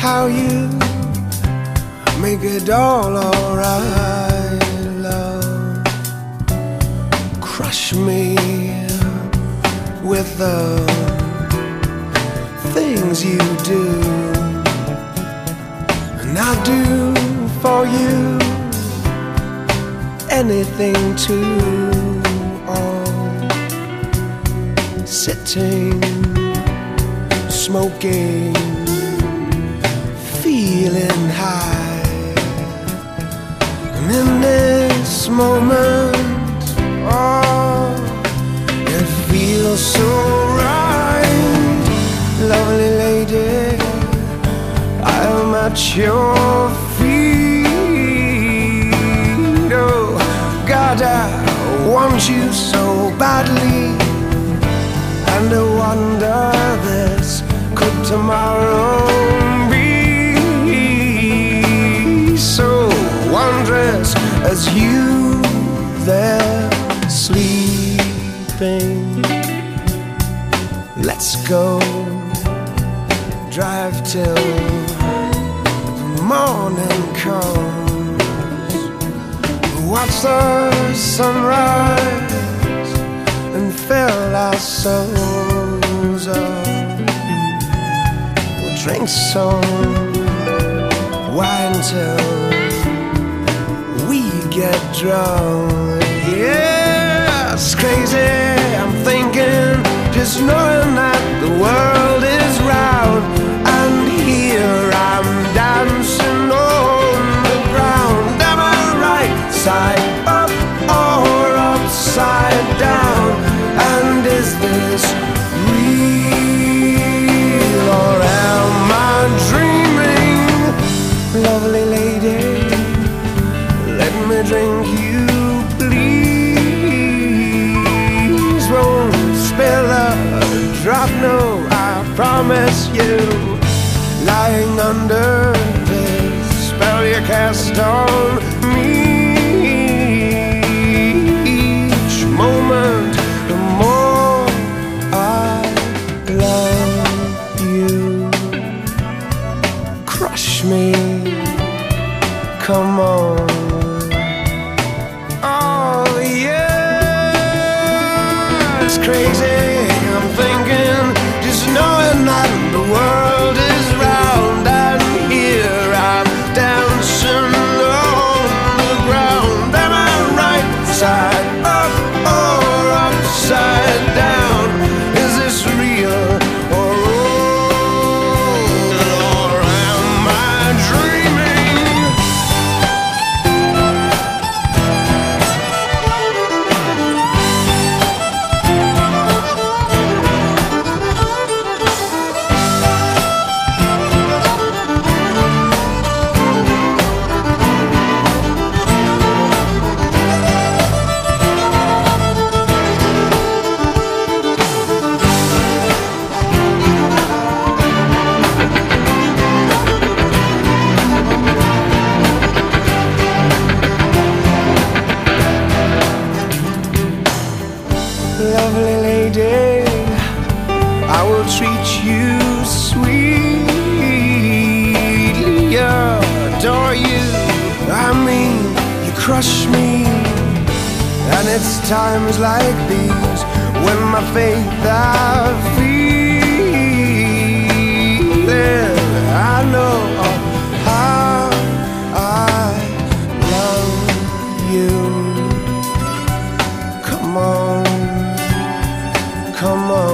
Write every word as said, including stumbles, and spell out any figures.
how you make it all alright, love. Crush me with the things you do, and I'll do for you anything too. Oh, sitting, smoking, feeling high, and in this moment, oh, it feels so right. Lovely lady, I am at your feet. Oh God, I want you so badly, and I wonder this, could tomorrow be so wondrous as you there sleeping? Let's go drive till the morning comes, watch the sunrise and fill our souls up. We'll drink some wine till we get drunk. Yeah, it's crazy, I'm thinking, just knowing that the world is round, and here I'm dancing on the ground. Am I right side up or upside down? And is this real, or am I dreaming? Lovely lady, let me drink you, please. Won't spill a drop, no, I promise you. Lying under this spell you cast on me, each moment the more I love you. Crush me, come on. Oh yeah, it's crazy, I'm thinking, just knowing that the world is round, and here I'm dancing on the ground. Am I right side up or upside down? Is this real or old, or am I dreaming? Lovely lady, I will treat you sweetly, adore you. I mean, you crush me, and it's times like these when my faith I feel it. I know how I love you. Come on, come on.